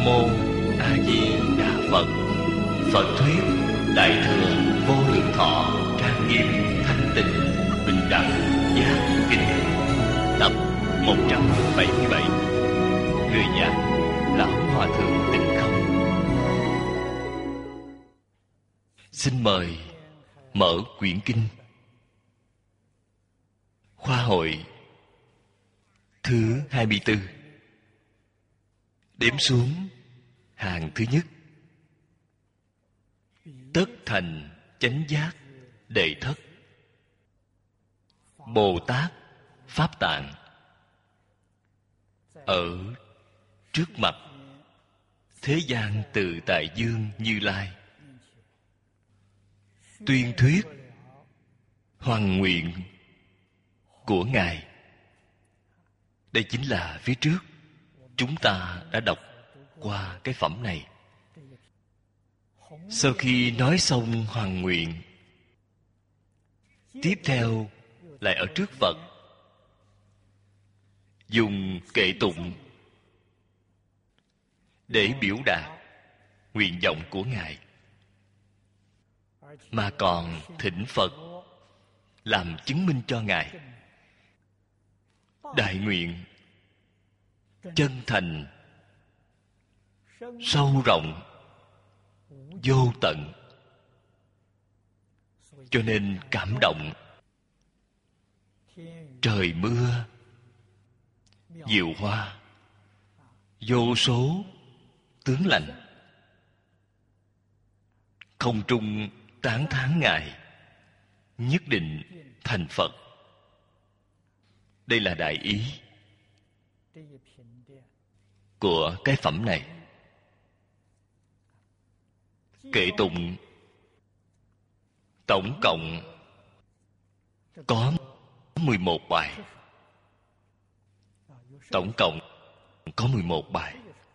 Mô A Di Đà Phật. Phật thuyết Đại thừa vô lượng thọ trang nghiêm thanh tịnh bình đẳng giác kinh. Tập 177. Người giảng Lão Hòa Thượng Tịnh Không. Xin mời mở quyển kinh. Khoa hội thứ 24. Đếm xuống hàng thứ nhất. Tất thành chánh giác đệ thất. Bồ Tát Pháp Tạng ở trước mặt thế gian Từ Tại Dương Như Lai, tuyên thuyết hoằng nguyện của Ngài. Đây chính là phía trước chúng ta đã đọc qua cái phẩm này. Sau khi nói xong hoằng nguyện, tiếp theo lại ở trước Phật dùng kệ tụng để biểu đạt nguyện vọng của Ngài, mà còn thỉnh Phật làm chứng minh cho Ngài. Đại nguyện chân thành, sâu rộng, vô tận, cho nên cảm động. Trời mưa, diệu hoa, vô số tướng lành, không trung tán thán Ngài nhất định thành Phật. Đây là đại ý của cái phẩm này. Kệ tụng tổng cộng có 11 bài. Tổng cộng có 11 bài.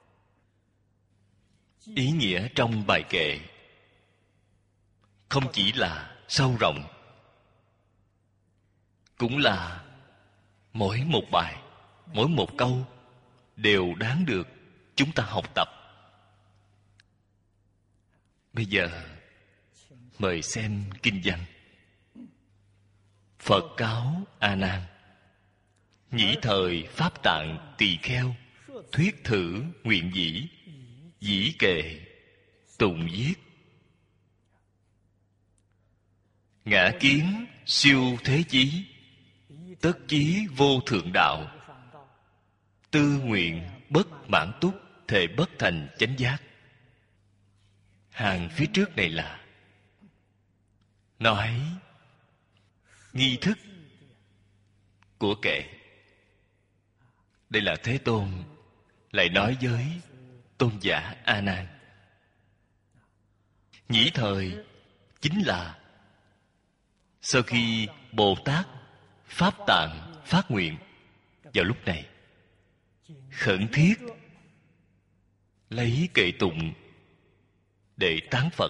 Ý nghĩa trong bài kệ không chỉ là sâu rộng, cũng là mỗi một bài, mỗi một câu đều đáng được chúng ta học tập. Bây giờ mời xem kinh văn. Phật cáo A Nan: nhĩ thời Pháp Tạng Tỳ Kheo, thuyết thử nguyện dĩ, dĩ kệ tụng viết. Ngã kiến siêu thế chí, tất chí vô thượng đạo. Tư nguyện bất mãn túc, thệ bất thành chánh giác. Hàng phía trước này là nói nghi thức của kệ. Đây là Thế Tôn lại nói với tôn giả A Nan. Nhĩ thời chính là sau khi Bồ Tát Pháp Tạng phát nguyện, vào lúc này khẩn thiết lấy kệ tụng để tán Phật,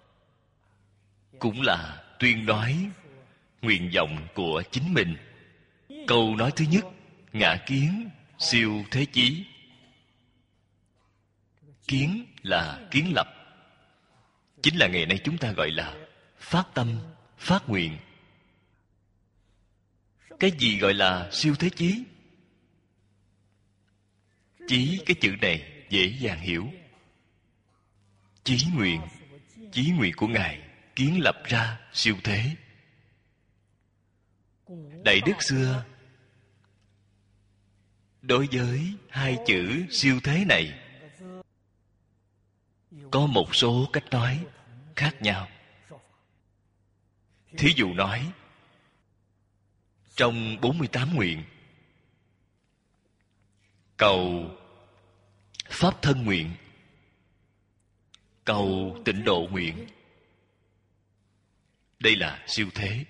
cũng là tuyên nói nguyện vọng của chính mình. Câu nói thứ nhất: ngã kiến siêu thế chí. Kiến là kiến lập, chính là ngày nay chúng ta gọi là phát tâm, phát nguyện. Cái gì gọi là siêu thế chí? Chí, cái chữ này dễ dàng hiểu. Chí nguyện của Ngài kiến lập ra siêu thế. Đại đức xưa đối với hai chữ siêu thế này có một số cách nói khác nhau. Thí dụ nói, trong 48 nguyện, cầu Pháp thân nguyện, cầu Tịnh độ nguyện, đây là siêu thế.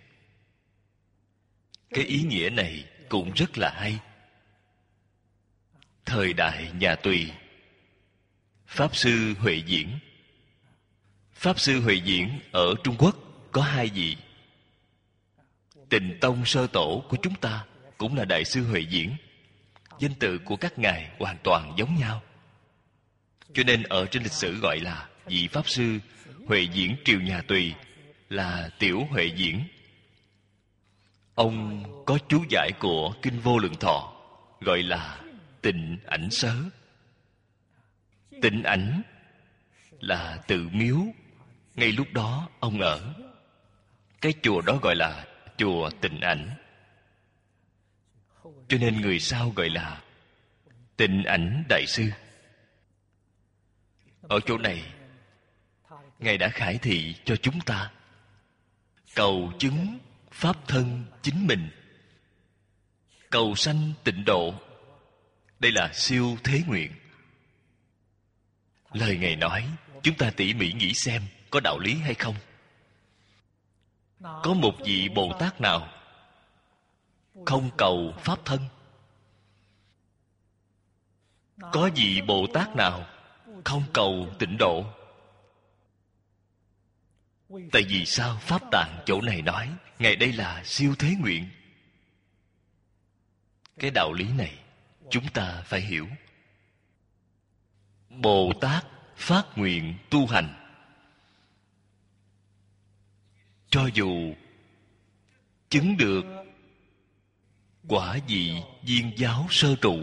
Cái ý nghĩa này cũng rất là hay. Thời đại nhà Tùy, Pháp Sư Huệ Diễn. Pháp Sư Huệ Diễn ở Trung Quốc có hai vị. Tịnh tông sơ tổ của chúng ta cũng là Đại sư Huệ Diễn. Danh tự của các ngài hoàn toàn giống nhau. Cho nên ở trên lịch sử gọi là vị Pháp Sư Huệ Diễn Triều Nhà Tùy, là Tiểu Huệ Diễn. Ông có chú giải của Kinh Vô Lượng Thọ, gọi là Tịnh Ảnh Sớ. Tịnh Ảnh là tự miếu ngay lúc đó ông ở. Cái chùa đó gọi là chùa Tịnh Ảnh, cho nên người sau gọi là Tịnh Ảnh Đại Sư. Ở chỗ này, Ngài đã khải thị cho chúng ta cầu chứng pháp thân chính mình, cầu sanh tịnh độ. Đây là siêu thế nguyện. Lời Ngài nói, chúng ta tỉ mỉ nghĩ xem có đạo lý hay không. Có một vị Bồ Tát nào không cầu pháp thân? Có vị Bồ Tát nào không cầu tịnh độ? Tại vì sao Pháp Tạng chỗ này nói Ngài đây là siêu thế nguyện? Cái đạo lý này chúng ta phải hiểu. Bồ Tát phát nguyện tu hành, cho dù chứng được quả vị viên giáo sơ trụ,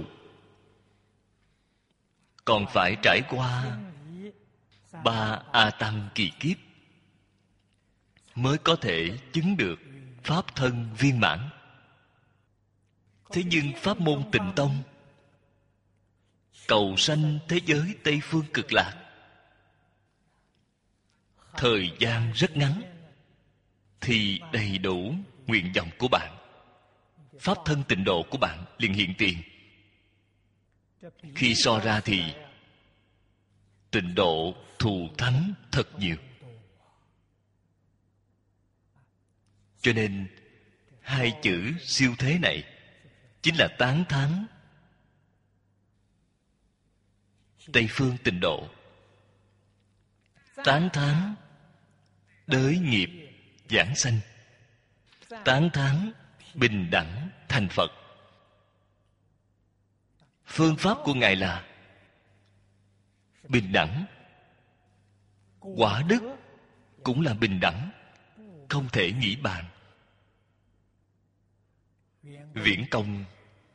còn phải trải qua 3 A Tăng kỳ kiếp mới có thể chứng được pháp thân viên mãn. Thế nhưng pháp môn Tịnh Tông cầu sanh thế giới Tây Phương Cực Lạc, thời gian rất ngắn thì đầy đủ nguyện vọng của bạn, pháp thân tịnh độ của bạn liền hiện tiền. Khi so ra thì tịnh độ thù thắng thật nhiều. Cho nên hai chữ siêu thế này chính là tán thán Tây Phương tịnh độ, tán thán đới nghiệp giảng sanh, tán thán bình đẳng thành Phật. Phương pháp của Ngài là bình đẳng, quả đức cũng là bình đẳng, không thể nghĩ bàn. Viễn Công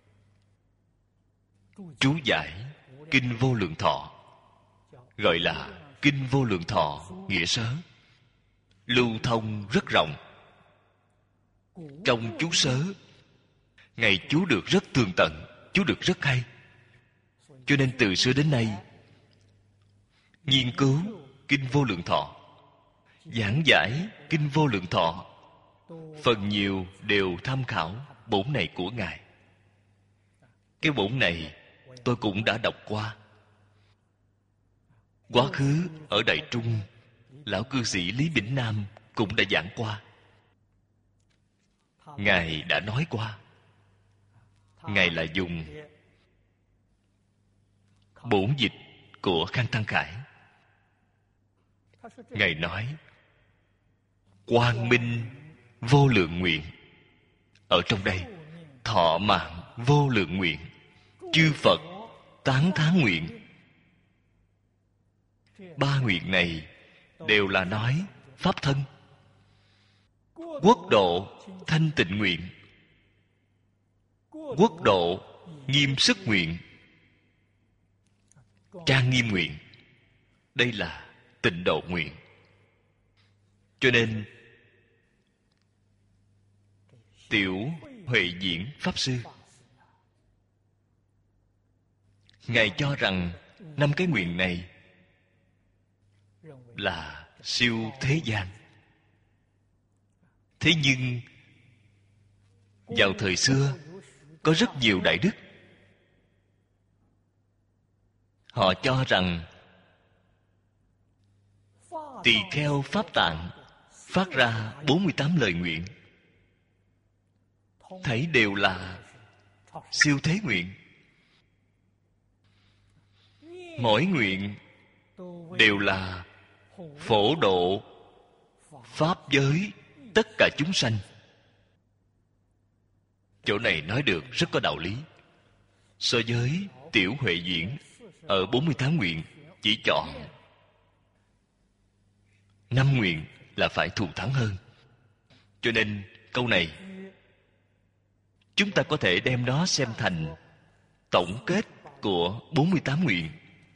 chú giải Kinh Vô Lượng Thọ, gọi là Kinh Vô Lượng Thọ nghĩa sớ, lưu thông rất rộng. Trong chú sớ, Ngài chú được rất tường tận, chú được rất hay. Cho nên từ xưa đến nay, nghiên cứu Kinh Vô Lượng Thọ, giảng giải Kinh Vô Lượng Thọ, phần nhiều đều tham khảo bổn này của Ngài. Cái bổn này tôi cũng đã đọc qua. Quá khứ ở Đại Trung, lão cư sĩ Lý Bỉnh Nam cũng đã giảng qua. Ngài đã nói qua. Ngài là dùng bổn dịch của Khang Tăng Khải. Ngài nói quang minh vô lượng nguyện. Ở trong đây, thọ mạng vô lượng nguyện, chư Phật tán thán nguyện. 3 nguyện này đều là nói pháp thân. Quốc độ thanh tịnh nguyện, quốc độ nghiêm sức nguyện, trang nghiêm nguyện. Đây là tịnh độ nguyện. Cho nên Tiểu Huệ Diễn Pháp Sư, Ngài cho rằng 5 cái nguyện này là siêu thế gian. Thế nhưng vào thời xưa có rất nhiều đại đức, họ cho rằng tỳ kheo Pháp Tạng phát ra 48 lời nguyện, thấy đều là siêu thế nguyện. Mỗi nguyện đều là phổ độ pháp giới tất cả chúng sanh. Chỗ này nói được rất có đạo lý. So với Tiểu Huệ Diễn ở 48 nguyện chỉ chọn 5 nguyện là phải thù thắng hơn. Cho nên câu này chúng ta có thể đem nó xem thành tổng kết của 48 nguyện.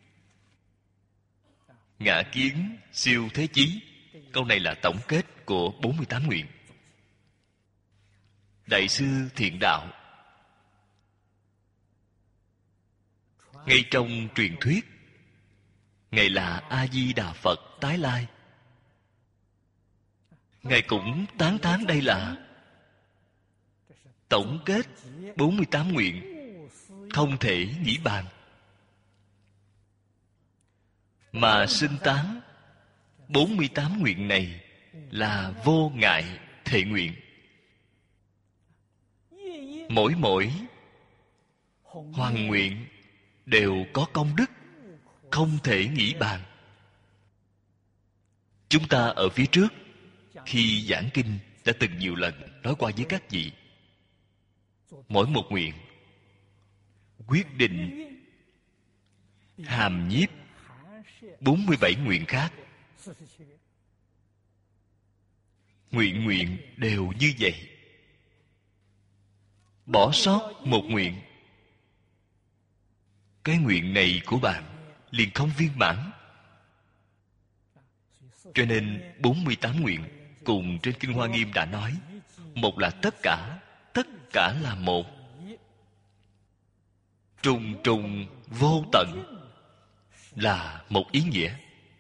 Ngã kiến siêu thế chí, câu này là tổng kết của 48 nguyện. Đại sư Thiện Đạo ngay trong truyền thuyết, Ngài là A Di Đà Phật tái lai, Ngài cũng tán thán đây là tổng kết 48 nguyện, không thể nghĩ bàn. Mà xưng tán 48 nguyện này là vô ngại thệ nguyện. Mỗi hoàn nguyện đều có công đức không thể nghĩ bàn. Chúng ta ở phía trước khi giảng kinh đã từng nhiều lần nói qua với các vị, mỗi một nguyện quyết định hàm nhiếp 47 nguyện khác. Nguyện đều như vậy. Bỏ sót một nguyện, cái nguyện này của bạn liền không viên mãn. Cho nên 48 nguyện cùng trên Kinh Hoa Nghiêm đã nói, một là tất cả là một, trùng trùng vô tận là một ý nghĩa.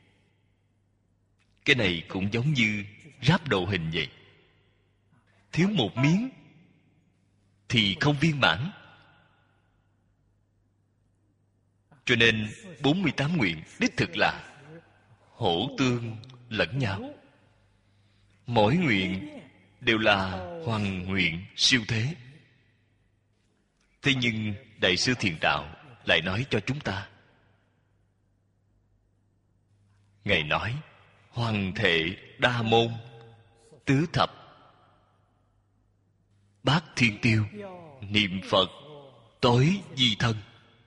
Cái này cũng giống như ráp đồ hình vậy. Thiếu một miếng thì không viên mãn. Cho nên 48 nguyện đích thực là hỗ tương lẫn nhau. Mỗi nguyện đều là hoằng nguyện siêu thế. Thế nhưng Đại sư Thiền Đạo lại nói cho chúng ta, Ngài nói hoằng thệ đa môn, tứ thập, bát thiên tiêu, niệm Phật, tối di thân.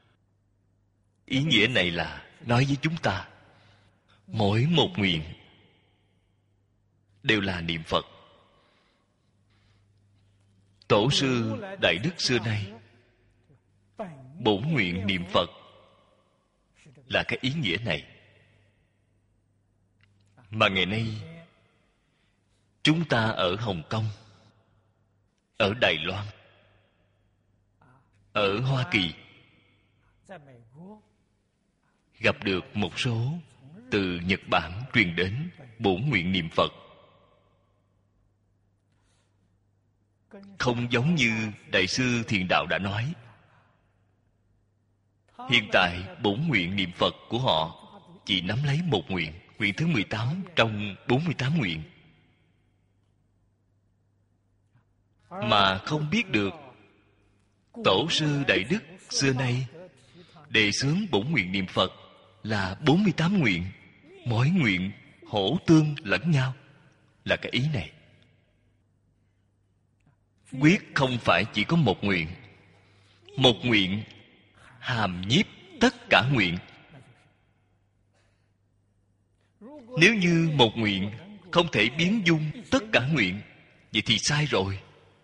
Ý nghĩa này là nói với chúng ta, mỗi một nguyện đều là niệm Phật. Tổ sư Đại Đức xưa nay bổn nguyện niệm Phật là cái ý nghĩa này. Mà ngày nay chúng ta ở Hồng Kông, ở Đài Loan, ở Hoa Kỳ gặp được một số từ Nhật Bản truyền đến bổn nguyện niệm Phật. Không giống như Đại sư Thiền Đạo đã nói. Hiện tại bổn nguyện niệm Phật của họ chỉ nắm lấy một nguyện, nguyện thứ 18 trong 48 nguyện, mà không biết được Tổ sư Đại Đức xưa nay đề xướng bổn nguyện niệm Phật là 48 nguyện, mỗi nguyện hỗ tương lẫn nhau, là cái ý này. Quyết không phải chỉ có một nguyện. Một nguyện hàm nhiếp tất cả nguyện. Nếu như một nguyện không thể biến dung tất cả nguyện, vậy thì sai rồi.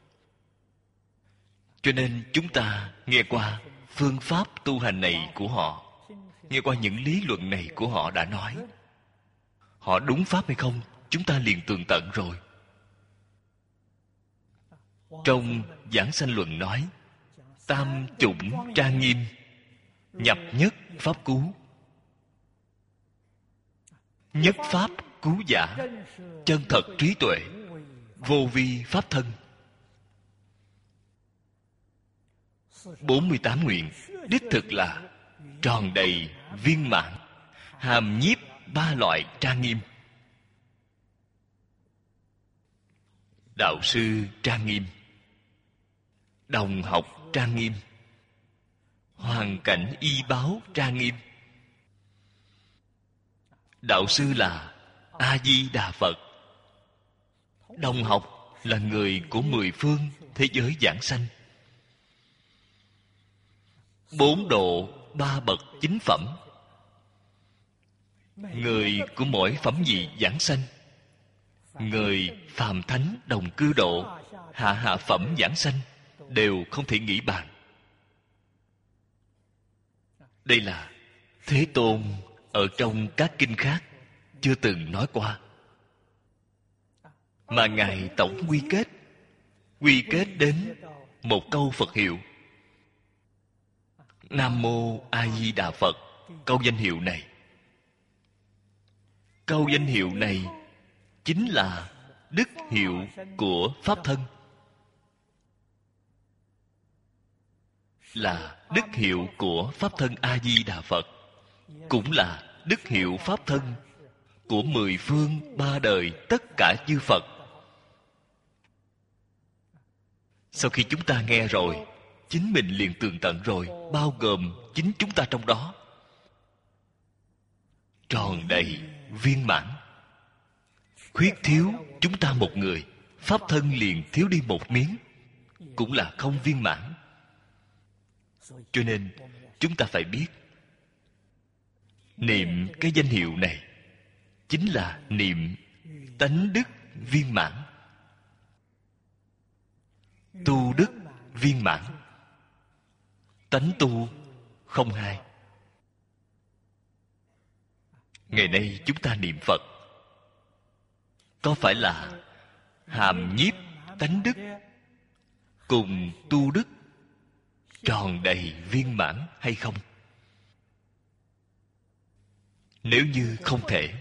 Cho nên chúng ta nghe qua phương pháp tu hành này của họ, nghe qua những lý luận này của họ đã nói, họ đúng pháp hay không, chúng ta liền tường tận rồi. Trong Giảng Sanh Luận nói, tam chủng trang nghiêm, nhập nhất pháp cứu. Nhất pháp cứu giả, chân thật trí tuệ, vô vi pháp thân. 48 nguyện đích thực là tròn đầy viên mãn, hàm nhiếp ba loại trang nghiêm. Đạo sư trang nghiêm, đồng học trang nghiêm, hoàn cảnh y báo trang nghiêm. Đạo sư là A Di Đà Phật, đồng học là người của 10 phương thế giới giảng sanh. 4 độ 3 bậc chính phẩm, người của mỗi phẩm vị giảng sanh, người phàm thánh đồng cư độ, hạ hạ phẩm giảng sanh, đều không thể nghĩ bàn. Đây là Thế Tôn ở trong các kinh khác chưa từng nói qua, mà Ngài tổng quy kết đến một câu Phật hiệu: Nam Mô A Di Đà Phật. Câu danh hiệu này chính là đức hiệu của Pháp thân, là đức hiệu của Pháp thân A Di Đà Phật, cũng là đức hiệu Pháp thân của mười phương ba đời tất cả chư Phật. Sau khi chúng ta nghe rồi, chính mình liền tường tận rồi, bao gồm chính chúng ta trong đó, tròn đầy viên mãn. Khuyết thiếu chúng ta một người, Pháp thân liền thiếu đi một miếng, cũng là không viên mãn. Cho nên chúng ta phải biết, niệm cái danh hiệu này chính là niệm tánh đức viên mãn, tu đức viên mãn. Tánh tu không hai. Ngày nay chúng ta niệm Phật, có phải là hàm nhiếp tánh đức cùng tu đức tròn đầy viên mãn hay không? Nếu như không thể,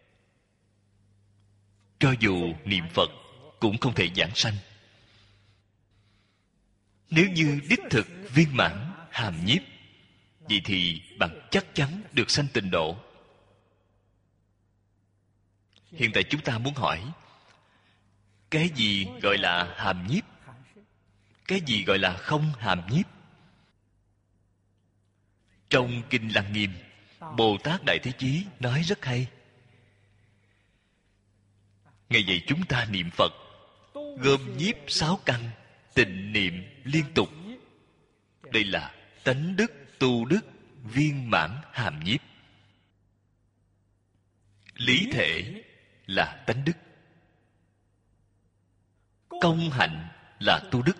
cho dù niệm Phật cũng không thể giảng sanh. Nếu như đích thực viên mãn hàm nhiếp, vậy thì bạn chắc chắn được sanh tịnh độ. Hiện tại chúng ta muốn hỏi, cái gì gọi là hàm nhiếp? Cái gì gọi là không hàm nhiếp? Trong Kinh Lăng Nghiêm, Bồ Tát Đại Thế Chí nói rất hay. Ngày vậy chúng ta niệm Phật, gom nhiếp sáu căn, tịnh niệm liên tục. Đây là tánh đức, tu đức, viên mãn hàm nhiếp. Lý thể là tánh đức, công hạnh là tu đức.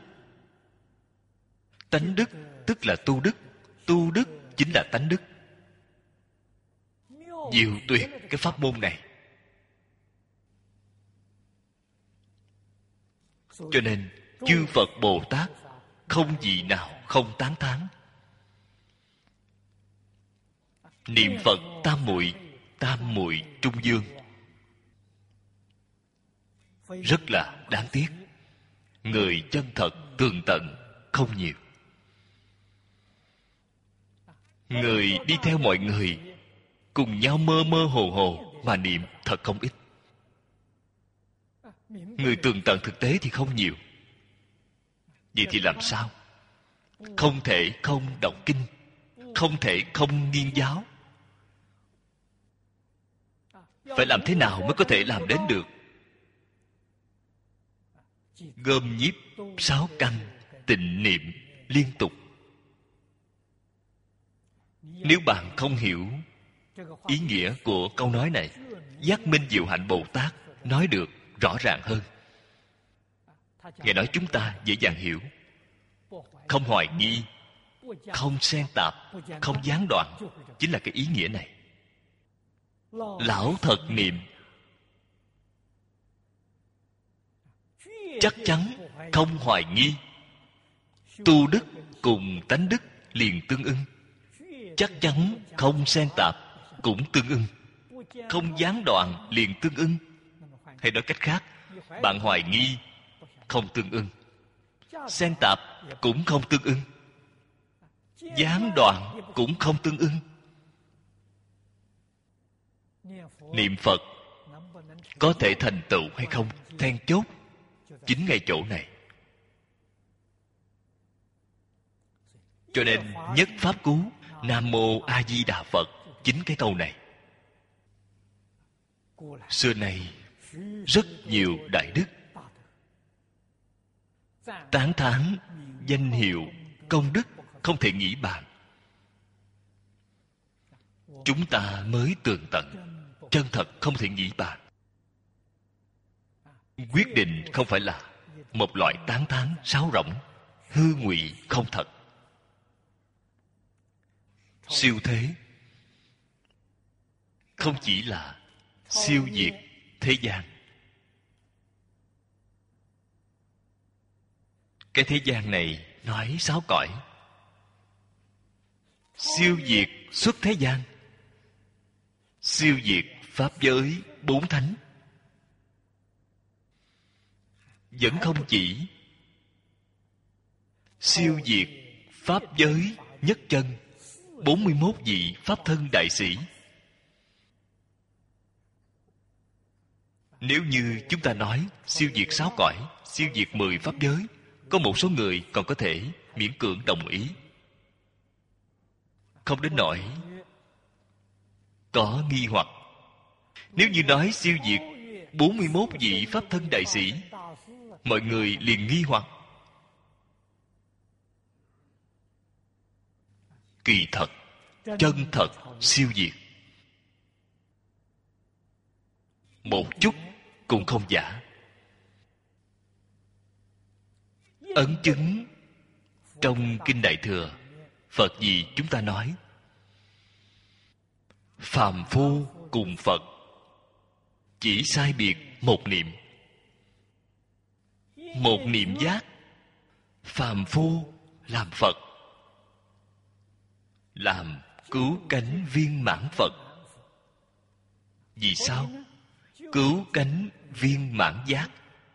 Tánh đức tức là tu đức, tu đức chính là tánh đức. Diệu tuyệt cái pháp môn này. Cho nên chư Phật Bồ Tát không gì nào không tán thán. Niệm Phật tam muội trung dương, rất là đáng tiếc, người chân thật tường tận không nhiều. Người đi theo mọi người cùng nhau mơ mơ hồ hồ mà niệm thật không ít. Người tường tận thực tế thì không nhiều. Vậy thì làm sao? Không thể không đọc kinh, không thể không nghiên giáo. Phải làm thế nào mới có thể làm đến được? Gom nhiếp sáu căn, tịnh niệm liên tục. Nếu bạn không hiểu ý nghĩa của câu nói này, Giác Minh Diệu Hạnh Bồ Tát nói được rõ ràng hơn. Ngài nói chúng ta dễ dàng hiểu. Không hoài nghi, không xen tạp, không gián đoạn, chính là cái ý nghĩa này. Lão thật niệm, chắc chắn không hoài nghi. Tu đức cùng tánh đức liền tương ưng. Chắc chắn không xen tạp cũng tương ưng. Không gián đoạn liền tương ưng. Hay nói cách khác, bạn hoài nghi không tương ưng, xen tạp cũng không tương ưng, gián đoạn cũng không tương ưng. Niệm Phật có thể thành tựu hay không, then chốt chính ngay chỗ này. Cho nên nhất pháp cú Nam Mô A Di Đà Phật, chính cái câu này. Xưa nay rất nhiều đại đức tán thán danh hiệu công đức không thể nghĩ bàn. chúng ta mới tường tận, chân thật không thể nghĩ bàn. Quyết định không phải là một loại tán thán sáo rỗng, hư ngụy không thật. Siêu thế không chỉ là siêu diệt thế gian. Cái thế gian này nói sáu cõi, siêu diệt xuất thế gian, siêu diệt pháp giới bốn thánh. Vẫn không chỉ siêu diệt pháp giới nhất chân 41 vị pháp thân đại sĩ. Nếu như chúng ta nói siêu diệt sáu cõi, siêu diệt 10 pháp giới, có một số người còn có thể miễn cưỡng đồng ý, không đến nỗi có nghi hoặc. Nếu như nói siêu diệt 41 vị pháp thân đại sĩ, mọi người liền nghi hoặc. Kỳ thật, chân thật siêu diệt, một chút cũng không giả. Ấn chứng trong Kinh Đại Thừa, Phật gì chúng ta nói? Phàm phu cùng Phật chỉ sai biệt một niệm. Một niệm giác, phàm phu làm Phật, làm cứu cánh viên mãn Phật. Vì sao? Cứu cánh viên mãn giác.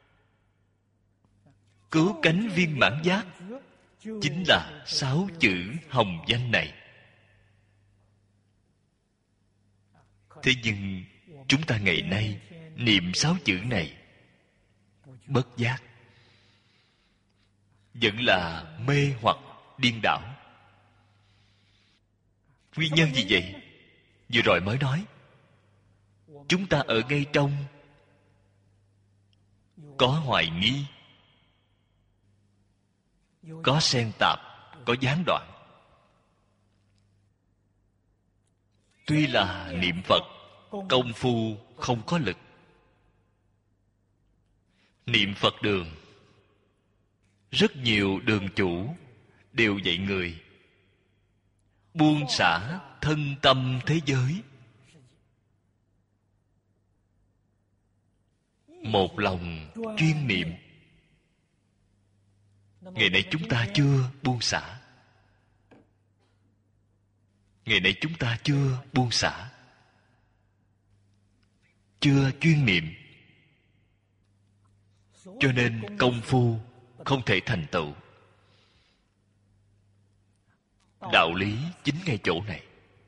Cứu cánh viên mãn giác chính là 6 chữ hồng danh này. Thế nhưng chúng ta ngày nay niệm 6 chữ này bất giác, vẫn là mê hoặc điên đảo. Nguyên nhân gì vậy? Vừa rồi mới nói, chúng ta ở ngay trong có hoài nghi, có xen tạp, có gián đoạn. Tuy là niệm Phật, công phu không có lực. Niệm Phật đường, rất nhiều đường chủ đều dạy người buông xả thân tâm thế giới, một lòng chuyên niệm. Ngày nay chúng ta chưa buông xả. Ngày nay chúng ta chưa buông xả, chưa chuyên niệm, cho nên công phu không thể thành tựu. Đạo lý chính ngay chỗ này.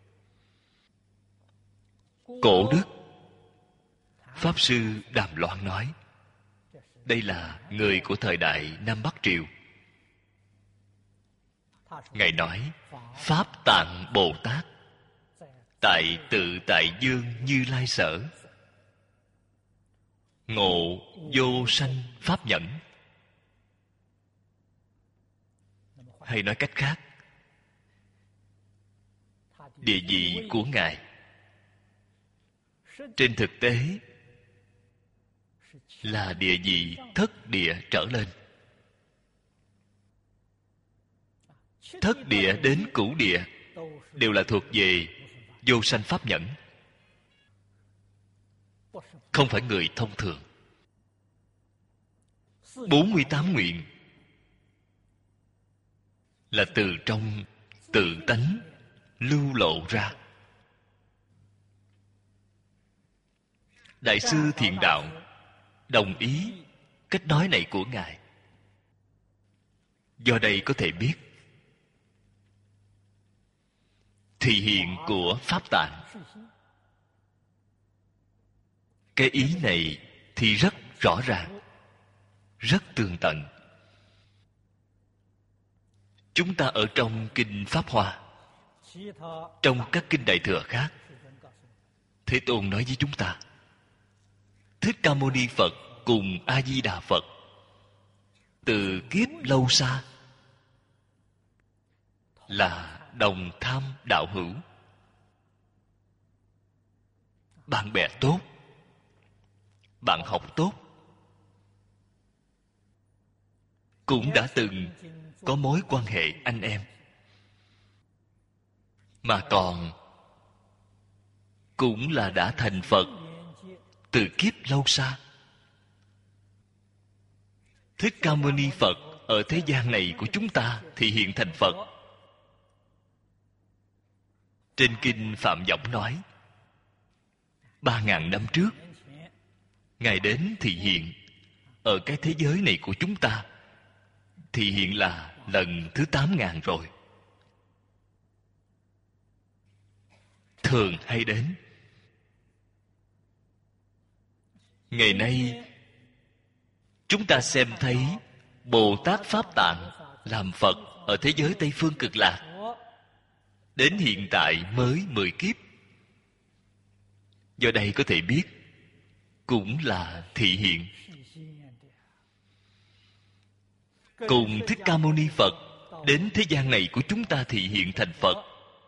Cổ đức Pháp Sư Đàm Loan nói, đây là người của thời đại Nam Bắc Triều. Ngài nói, Pháp Tạng Bồ Tát tại Tự Tại Dương Như Lai Sở, ngộ vô sanh pháp nhẫn. Hay nói cách khác, địa vị của Ngài trên thực tế là địa vị thất địa trở lên. Thất địa đến cửu địa đều là thuộc về vô sanh pháp nhẫn, không phải người thông thường. 48 nguyện là từ trong tự tánh lưu lộ ra. Đại sư Thiện Đạo đồng ý cách nói này của Ngài. Do đây có thể biết thị hiện của Pháp Tạng. Cái ý này thì rất rõ ràng, rất tường tận. Chúng ta ở trong Kinh Pháp Hoa, trong các kinh Đại Thừa khác, Thế Tôn nói với chúng ta, Thích Ca Mâu Ni Phật cùng A Di Đà Phật từ kiếp lâu xa là đồng tham đạo hữu. bạn bè tốt, bạn học tốt, cũng đã từng có mối quan hệ anh em, mà còn cũng là đã thành Phật từ kiếp lâu xa. Thích Ca Mâu Ni Phật ở thế gian này của chúng ta thì hiện thành Phật. Trên kinh Phạm Võng nói 3.000 năm trước Ngài đến thị hiện ở cái thế giới này của chúng ta. Thị hiện là lần thứ 8.000 rồi. Thường hay đến. Ngày nay chúng ta xem thấy Bồ Tát Pháp Tạng làm Phật ở thế giới Tây Phương Cực Lạc, đến hiện tại mới 10 kiếp. Do đây có thể biết cũng là thị hiện. Cùng Thích Ca Mâu Ni Phật đến thế gian này của chúng ta thị hiện thành Phật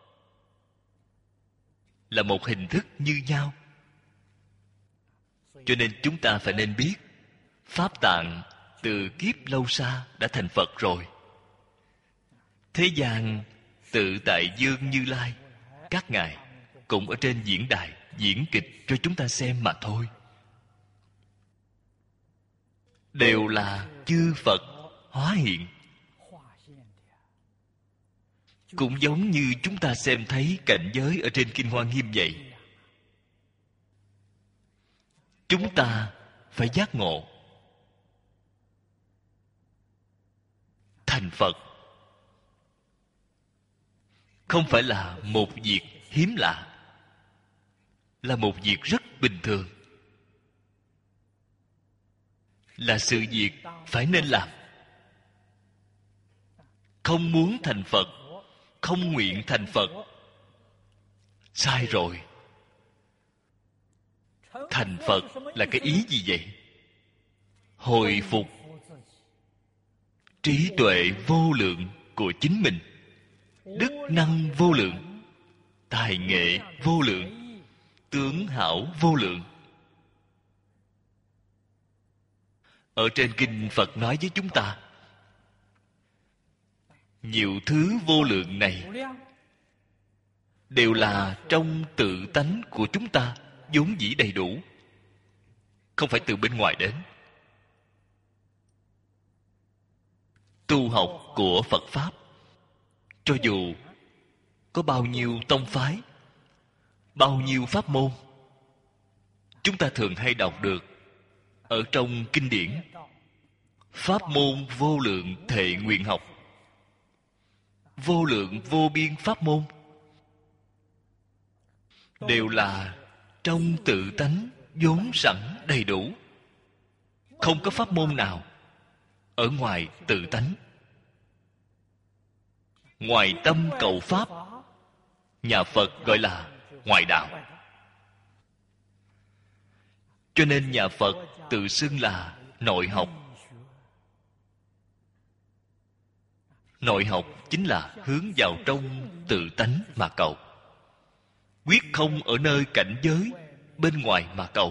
là một hình thức như nhau. Cho nên chúng ta phải nên biết Pháp Tạng từ kiếp lâu xa đã thành Phật rồi. Thế gian Tự Tại Dương Như Lai, các ngài cũng ở trên diễn đài diễn kịch cho chúng ta xem mà thôi. Đều là chư Phật hóa hiện. Cũng giống như chúng ta xem thấy cảnh giới ở trên Kinh Hoa Nghiêm vậy. Chúng ta phải giác ngộ thành Phật không phải là một việc hiếm lạ, là một việc rất bình thường, là sự việc phải nên làm. Không muốn thành Phật, không nguyện thành Phật, sai rồi. Thành Phật là cái ý gì vậy? Hồi phục trí tuệ vô lượng của chính mình, đức năng vô lượng, tài nghệ vô lượng, tướng hảo vô lượng. Ở trên kinh Phật nói với chúng ta, nhiều thứ vô lượng này đều là trong tự tánh của chúng ta vốn dĩ đầy đủ, không phải từ bên ngoài đến. Tu học của Phật Pháp, cho dù có bao nhiêu tông phái, bao nhiêu pháp môn, chúng ta thường hay đọc được ở trong kinh điển pháp môn vô lượng thệ nguyện học, vô lượng vô biên pháp môn, đều là trong tự tánh vốn sẵn đầy đủ. Không có pháp môn nào ở ngoài tự tánh. Ngoài tâm cầu pháp, nhà Phật gọi là ngoại đạo. Cho nên nhà Phật tự xưng là nội học. Nội học chính là hướng vào trong tự tánh mà cầu, quyết không ở nơi cảnh giới bên ngoài mà cầu.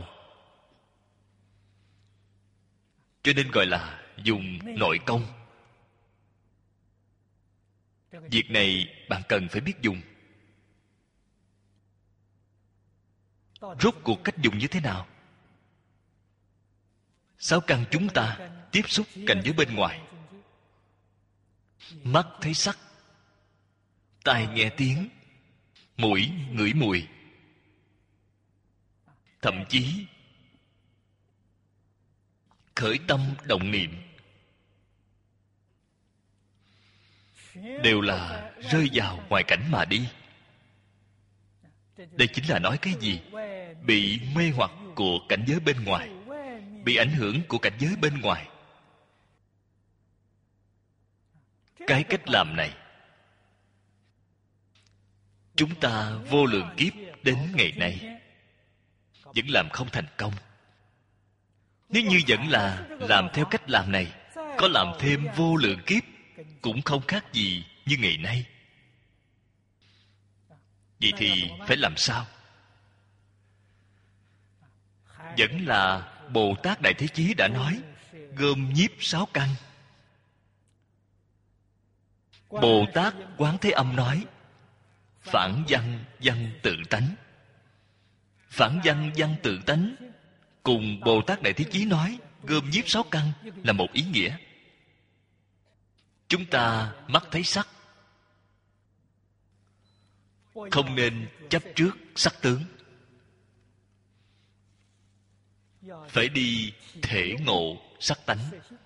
Cho nên gọi là dùng nội công. Việc này bạn cần phải biết dùng. Rốt cuộc cách dùng như thế nào? Sáu căn chúng ta tiếp xúc cảnh giới bên ngoài. Mắt thấy sắc, tai nghe tiếng, mũi ngửi mùi, thậm chí khởi tâm động niệm, đều là rơi vào ngoại cảnh mà đi. Đây chính là nói cái gì? Bị mê hoặc của cảnh giới bên ngoài, bị ảnh hưởng của cảnh giới bên ngoài. Cái cách làm này chúng ta vô lượng kiếp đến ngày nay vẫn làm không thành công. Nếu như vẫn là làm theo cách làm này, có làm thêm vô lượng kiếp cũng không khác gì như ngày nay. Vậy thì phải làm sao? vẫn là Bồ Tát Đại Thế Chí đã nói, gom nhiếp 6 căn. Bồ Tát Quán Thế Âm nói, phản văn văn tự tánh. Phản văn văn tự tánh cùng Bồ Tát Đại Thế Chí nói gom nhiếp 6 căn là một ý nghĩa. Chúng ta mắt thấy sắc, không nên chấp trước sắc tướng, phải đi thể ngộ sắc tánh.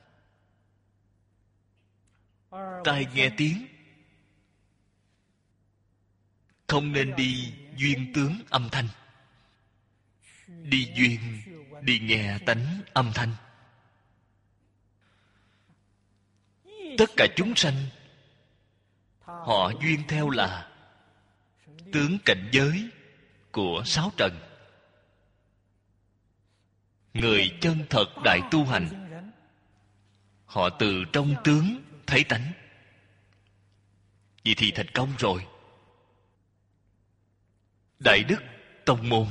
Tai nghe tiếng, không nên đi duyên tướng âm thanh, đi duyên, đi nghe tánh âm thanh. Tất cả chúng sanh, họ duyên theo là tướng cảnh giới của 6 trần. Người chân thật đại tu hành, họ từ trong tướng thấy tánh. Vậy thì thành công rồi. Đại đức tông môn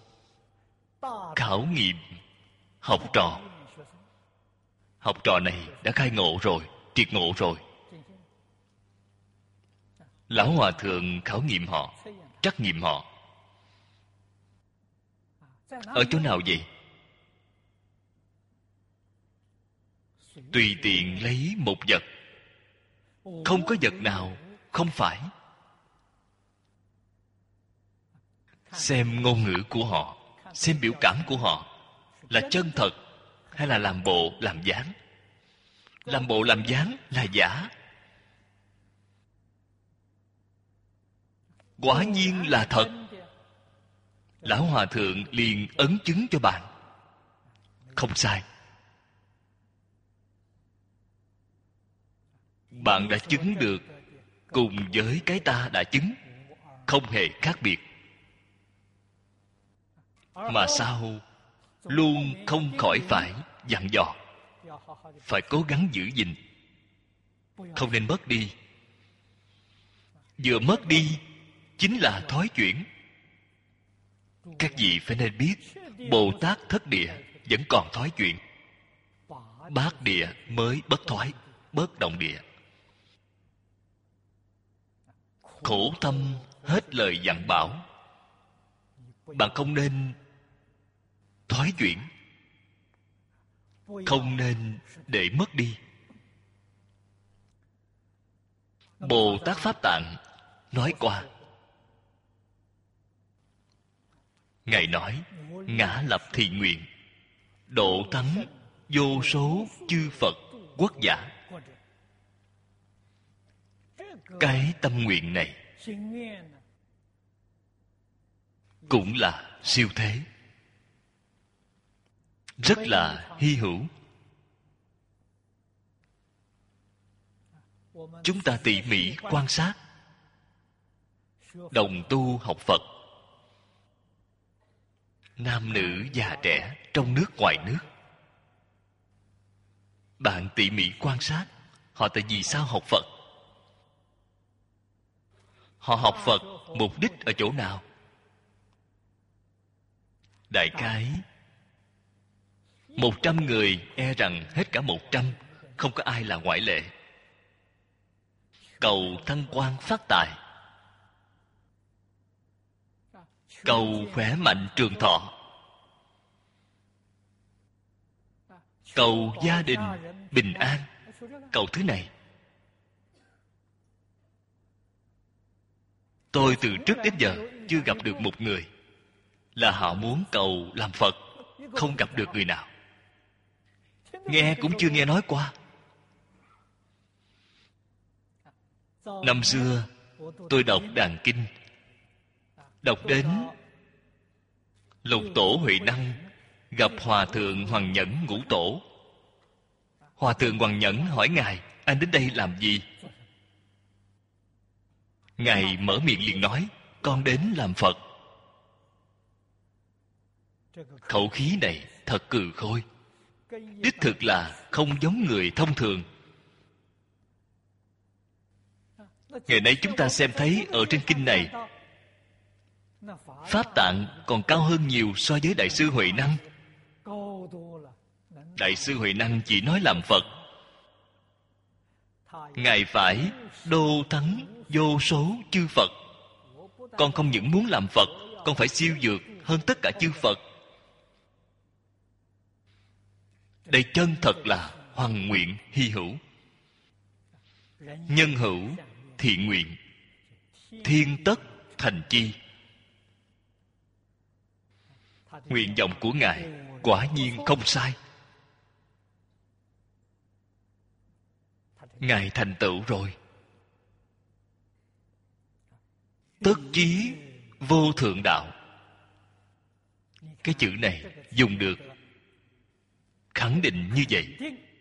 khảo nghiệm học trò. Học trò này đã khai ngộ rồi, triệt ngộ rồi. Lão Hòa Thượng khảo nghiệm họ, trắc nghiệm họ. Ở chỗ nào vậy? Tùy tiện lấy một vật, không có vật nào không phải. Xem ngôn ngữ của họ, xem biểu cảm của họ là chân thật hay là làm bộ làm dáng. Làm bộ làm dáng là giả. Quả nhiên là thật. Lão Hòa Thượng liền ấn chứng cho bạn, không sai. Bạn đã chứng được cùng với cái ta đã chứng, không hề khác biệt. Mà sao luôn không khỏi phải dặn dò, phải cố gắng giữ gìn, không nên mất đi. Vừa mất đi chính là thói chuyển. Các vị phải nên biết, Bồ Tát thất địa vẫn còn thói chuyển, bát địa mới bất thoái, bất động địa. Khổ tâm hết lời dặn bảo, bạn không nên thoái chuyển, không nên để mất đi. Bồ Tát Pháp Tạng nói qua, Ngài nói, ngã lập thị nguyện, độ thắng vô số chư Phật quốc giả. Cái tâm nguyện này cũng là siêu thế, rất là hy hữu. Chúng ta tỉ mỉ quan sát, đồng tu học Phật, nam nữ già trẻ, trong nước ngoài nước, bạn tỉ mỉ quan sát họ tại vì sao học Phật. Họ học Phật mục đích ở chỗ nào? Đại khái 100 người e rằng hết cả 100, không có ai là ngoại lệ. Cầu thăng quan phát tài, cầu khỏe mạnh trường thọ, cầu gia đình bình an, cầu thứ này. Tôi từ trước đến giờ chưa gặp được một người là họ muốn cầu làm Phật, không gặp được người nào. Nghe cũng chưa nghe nói qua. Năm xưa tôi đọc Đàn Kinh, đọc đến Lục Tổ Huệ Năng gặp Hòa Thượng Hoằng Nhẫn Ngũ Tổ. Hòa Thượng Hoằng Nhẫn hỏi Ngài, anh đến đây làm gì? Ngài mở miệng liền nói, con đến làm Phật. Khẩu khí này thật cừ khôi, đích thực là không giống người thông thường. Ngày nay chúng ta xem thấy ở trên kinh này, Pháp Tạng còn cao hơn nhiều so với Đại sư Huệ Năng. Đại sư Huệ Năng chỉ nói làm Phật, Ngài phải đô thắng vô số chư Phật. Con không những muốn làm Phật, con phải siêu dược hơn tất cả chư Phật. Đây chân thật là hoằng nguyện hy hữu. Nhân hữu thiện nguyện, thiên tất thành chi. Nguyện vọng của Ngài quả nhiên không sai. Ngài thành tựu rồi. Tất chí vô thượng đạo. Cái chữ này dùng được khẳng định như vậy,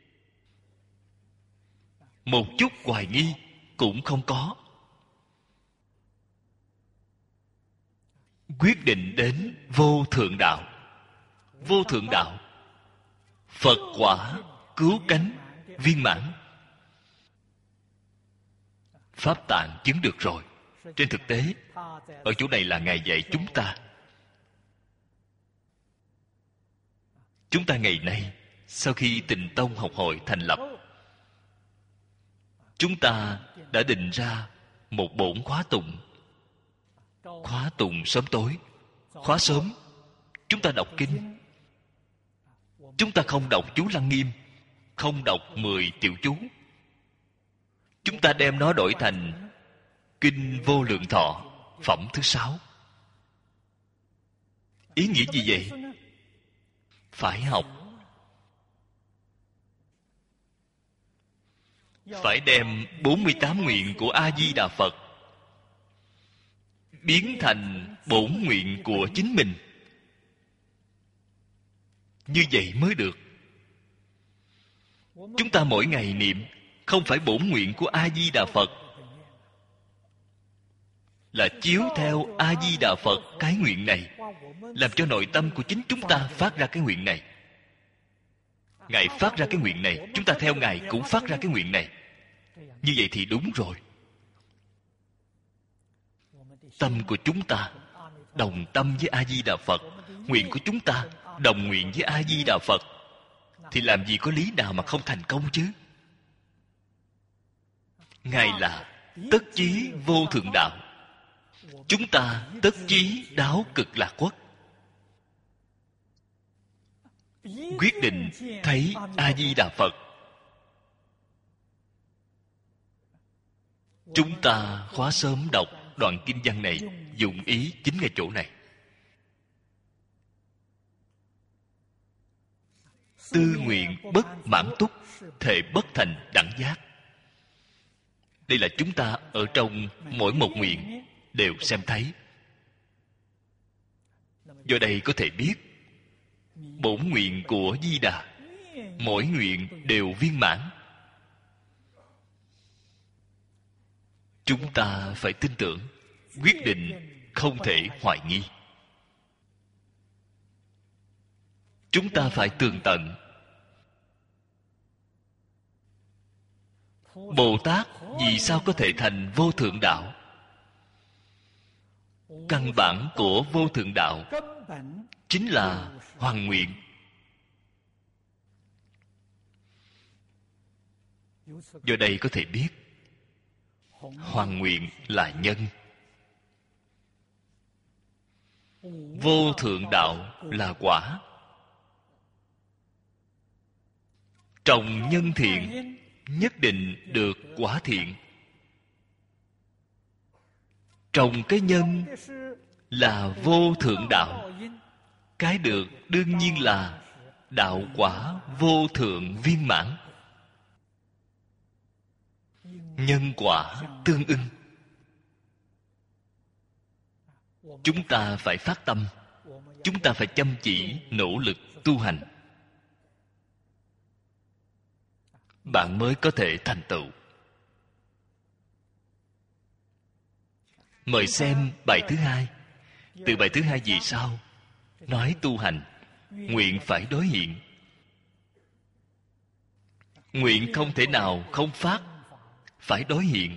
một chút hoài nghi cũng không có. Quyết định đến vô thượng đạo. Vô thượng đạo, Phật quả cứu cánh viên mãn. Pháp Tạng chứng được rồi. Trên thực tế, ở chỗ này là Ngài dạy chúng ta. Chúng ta ngày nay, sau khi Tịnh Tông học hội thành lập, chúng ta đã định ra một bổn khóa tụng. Khóa tụng sớm tối. Khóa sớm, chúng ta đọc kinh. Chúng ta không đọc chú Lăng Nghiêm, không đọc 10 tiểu chú. Chúng ta đem nó đổi thành Kinh Vô Lượng Thọ, phẩm thứ 6. Ý nghĩa gì vậy? Phải học. Phải đem 48 nguyện của A-di-đà Phật biến thành bổn nguyện của chính mình. Như vậy mới được. Chúng ta mỗi ngày niệm không phải bổn nguyện của A-di-đà Phật, là chiếu theo A-di-đà Phật cái nguyện này, làm cho nội tâm của chính chúng ta phát ra cái nguyện này. Ngài phát ra cái nguyện này, chúng ta theo Ngài cũng phát ra cái nguyện này. Như vậy thì đúng rồi. Tâm của chúng ta đồng tâm với A-di-đà Phật, nguyện của chúng ta đồng nguyện với A-di-đà Phật, thì làm gì có lý nào mà không thành công chứ? Ngài là tất chí vô thượng đạo, chúng ta tất chí đáo cực lạc quốc. Quyết định thấy A-di-đà Phật. Chúng ta khóa sớm đọc đoạn kinh văn này, dụng ý chính ngay chỗ này. Tư nguyện bất mãn túc, thể bất thành đẳng giác. Đây là chúng ta ở trong mỗi một nguyện đều xem thấy. Do đây có thể biết bổn nguyện của Di Đà, mỗi nguyện đều viên mãn. Chúng ta phải tin tưởng, quyết định không thể hoài nghi. Chúng ta phải tường tận. Bồ Tát vì sao có thể thành vô thượng đạo? Căn bản của vô thượng đạo chính là hoằng nguyện. Do đây có thể biết hoằng nguyện là nhân, vô thượng đạo là quả. Trồng nhân thiện nhất định được quả thiện. Trồng cái nhân là vô thượng đạo, cái được đương nhiên là đạo quả vô thượng viên mãn. Nhân quả tương ưng. Chúng ta phải phát tâm, chúng ta phải chăm chỉ nỗ lực tu hành, bạn mới có thể thành tựu. Mời xem bài thứ hai. Từ bài thứ hai về sau nói tu hành, nguyện phải đối hiện. Nguyện không thể nào không phát, phải đối hiện.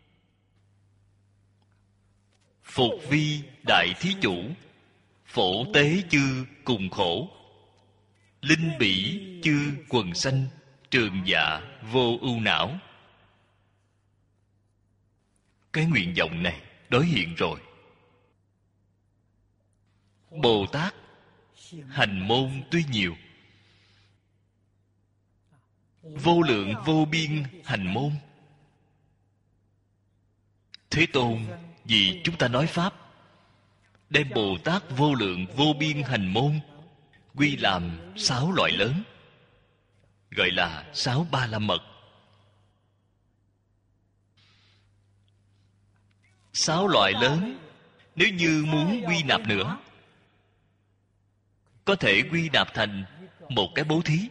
Phục vi đại thí chủ, phổ tế chư cùng khổ. linh bỉ chư quần sanh, trường dạ vô ưu não. Cái nguyện vọng này đối hiện rồi. Bồ Tát hành môn tuy nhiều, vô lượng vô biên hành môn. Thế Tôn vì chúng ta nói Pháp, đem Bồ Tát vô lượng vô biên hành môn quy làm 6 loại lớn, gọi là 6 Ba La Mật. 6 loại lớn, nếu như muốn quy nạp nữa, có thể quy nạp thành một cái bố thí.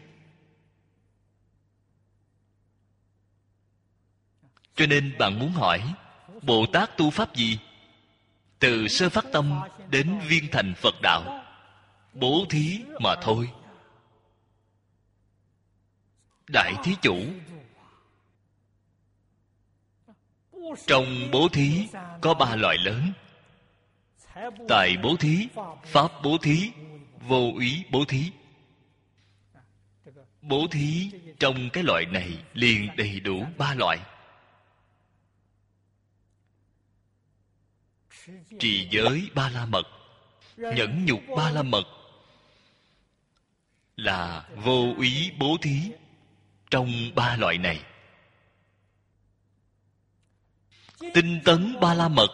Cho nên bạn muốn hỏi, Bồ Tát tu pháp gì? Từ sơ phát tâm đến viên thành Phật đạo, bố thí mà thôi. Đại thí chủ, trong bố thí có 3 loại lớn: tài bố thí, pháp bố thí, vô úy bố thí. Bố thí trong cái loại này liền đầy đủ 3 loại. Trì giới Ba La Mật, nhẫn nhục Ba La Mật là vô úy bố thí trong 3 loại này. Tinh tấn Ba La Mật,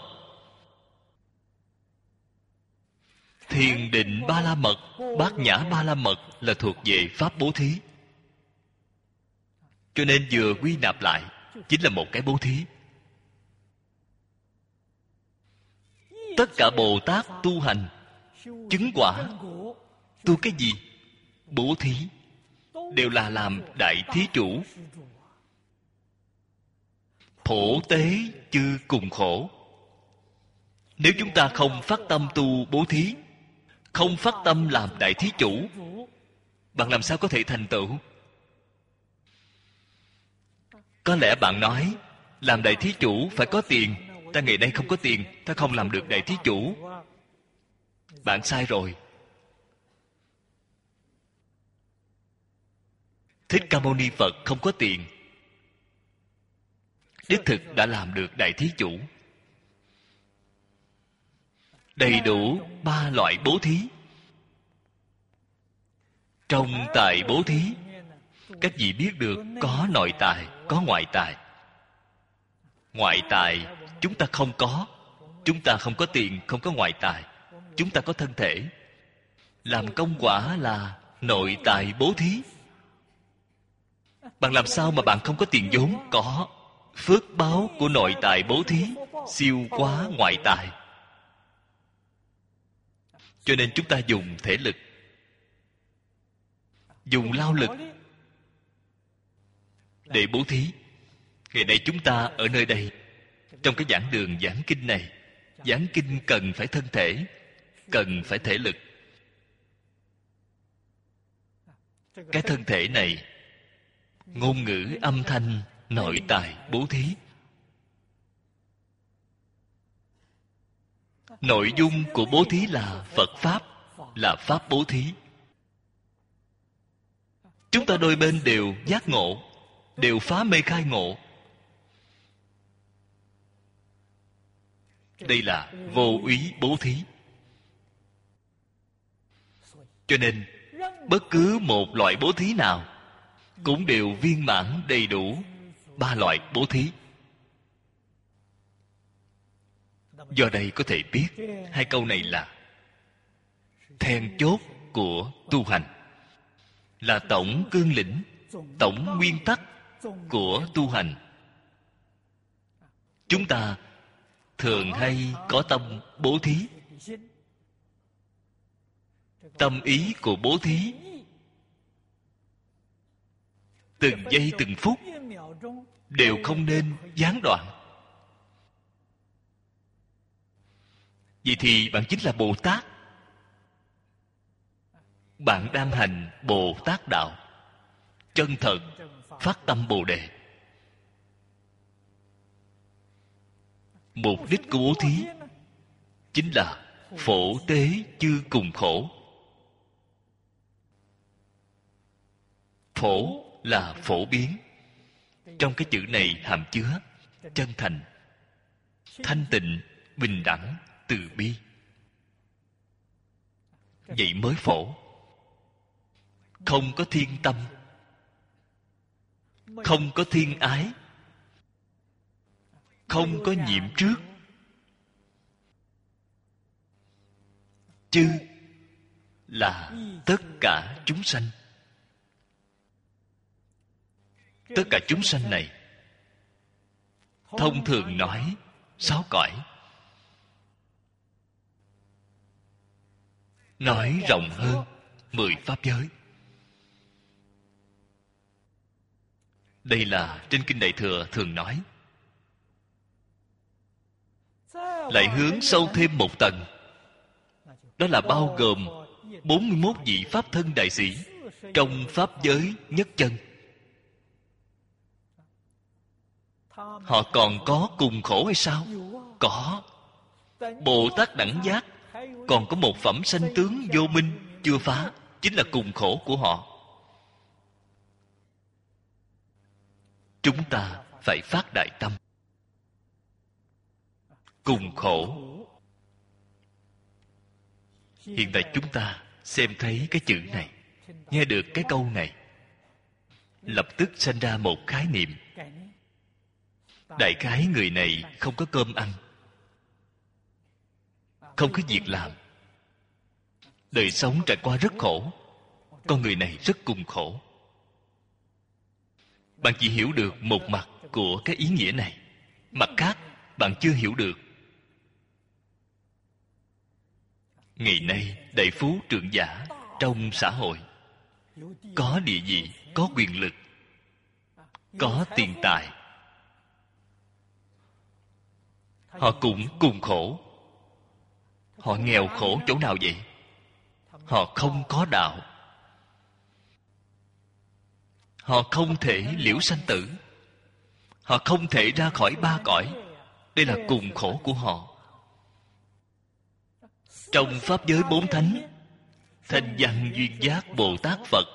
thiền định Ba La Mật, bát nhã Ba La Mật là thuộc về pháp bố thí. Cho nên vừa quy nạp lại chính là một cái bố thí. Tất cả Bồ Tát tu hành chứng quả, tu cái gì? Bố thí, đều là làm đại thí chủ. Phổ tế chư cùng khổ. Nếu chúng ta không phát tâm tu bố thí, không phát tâm làm đại thí chủ, bạn làm sao có thể thành tựu? Có lẽ bạn nói, làm đại thí chủ phải có tiền. Ta ngày nay không có tiền, ta không làm được đại thí chủ. Bạn sai rồi. Thích Ca Mâu Ni Phật không có tiền, đích thực đã làm được đại thí chủ. Đầy đủ 3 loại bố thí. Trong tài bố thí, các vị biết được có nội tài, có ngoại tài. Ngoại tài chúng ta không có. Chúng ta không có tiền, không có ngoại tài. Chúng ta có thân thể. Làm công quả là nội tài bố thí. Bạn làm sao mà bạn không có tiền vốn? Có. Phước báo của nội tài bố thí siêu quá ngoại tài. Cho nên chúng ta dùng thể lực, dùng lao lực để bố thí. Ngày nay chúng ta ở nơi đây, trong cái giảng đường giảng kinh này, giảng kinh cần phải thân thể, cần phải thể lực. Cái thân thể này, ngôn ngữ âm thanh, nội tài bố thí. Nội dung của bố thí là Phật Pháp, là Pháp bố thí. Chúng ta đôi bên đều giác ngộ, đều phá mê khai ngộ. Đây là vô úy bố thí. Cho nên bất cứ một loại bố thí nào cũng đều viên mãn đầy đủ 3 loại bố thí. Do đây có thể biết 2 câu này là then chốt của tu hành, là tổng cương lĩnh, tổng nguyên tắc của tu hành. Chúng ta thường hay có tâm bố thí. Tâm ý của bố thí từng giây từng phút đều không nên gián đoạn. Vậy thì bạn chính là Bồ Tát. Bạn đang hành Bồ Tát đạo, chân thật phát tâm Bồ Đề. Mục đích của bố thí chính là phổ tế chư cùng khổ. Phổ là phổ biến. Trong cái chữ này hàm chứa chân thành, thanh tịnh, bình đẳng, từ bi. Vậy mới phổ. Không có thiên tâm, không có thiên ái, không có nhiễm trước. Chư là tất cả chúng sanh. Tất cả chúng sanh này, thông thường nói 6 cõi. Nói rộng hơn 10 pháp giới. Đây là trên Kinh Đại Thừa thường nói. Lại hướng sâu thêm một tầng, đó là bao gồm 41 vị Pháp thân đại sĩ trong Pháp giới nhất chân. Họ còn có cùng khổ hay sao? Có. Bồ Tát Đẳng Giác còn có một phẩm sanh tướng vô minh chưa phá, chính là cùng khổ của họ. Chúng ta phải phát đại tâm. Cùng khổ. Hiện tại chúng ta xem thấy cái chữ này, nghe được cái câu này, lập tức sanh ra một khái niệm. Đại khái người này không có cơm ăn, không có việc làm, đời sống trải qua rất khổ. Con người này rất cùng khổ. Bạn chỉ hiểu được một mặt của cái ý nghĩa này, mặt khác bạn chưa hiểu được. Ngày nay đại phú trưởng giả trong xã hội, có địa vị, có quyền lực, có tiền tài, họ cũng cùng khổ. Họ nghèo khổ chỗ nào vậy? Họ không có đạo. Họ không thể liễu sanh tử. Họ không thể ra khỏi 3 cõi. Đây là cùng khổ của họ. Trong Pháp giới 4 thánh, Thanh Văn Duyên Giác Bồ Tát Phật,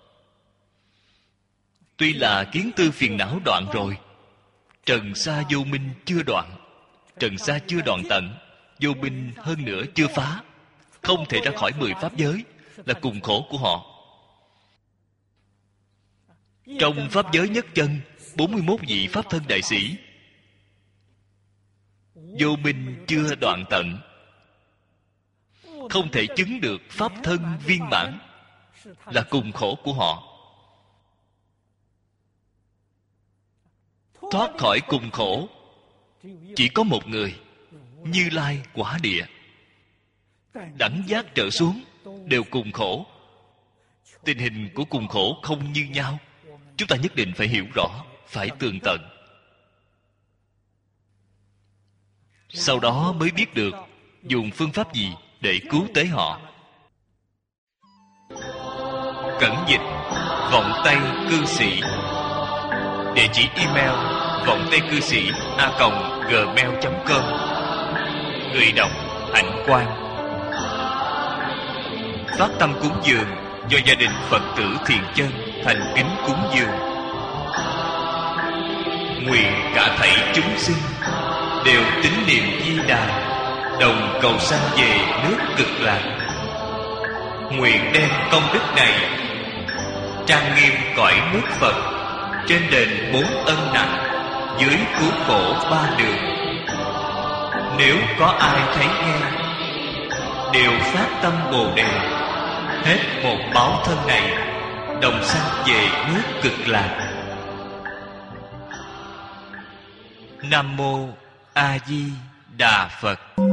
tuy là kiến tư phiền não đoạn rồi, trần sa vô minh chưa đoạn. Trần sa chưa đoạn tận, vô minh hơn nữa chưa phá, không thể ra khỏi 10 pháp giới, là cùng khổ của họ. Trong pháp giới nhất chân, 41 vị pháp thân đại sĩ, vô minh chưa đoạn tận, không thể chứng được pháp thân viên mãn, là cùng khổ của họ. Thoát khỏi cùng khổ chỉ có một người, Như Lai Quả Địa. Đẳng giác trở xuống đều cùng khổ. Tình hình của cùng khổ không như nhau. Chúng ta nhất định phải hiểu rõ, phải tường tận. Sau đó mới biết được dùng phương pháp gì để cứu tế họ. Cẩn dịch Vọng Tây Cư Sĩ. Địa chỉ email vongtaicư sĩ@gmail.com. Người đọc Hạnh Quang. Phát tâm cúng dường do gia đình Phật tử Thiện Chân thành kính cúng dường. Nguyện cả thảy chúng sinh đều tín niệm Di Đà, đồng cầu sanh về nước Cực Lạc. Nguyện đem công đức này trang nghiêm cõi nước Phật, trên đền 4 ân nặng, dưới cứu khổ 3 đường. Nếu có ai thấy nghe, đều phát tâm Bồ Đề, hết một báo thân này, đồng sanh về nước Cực Lạc. Nam Mô A Di Đà Phật.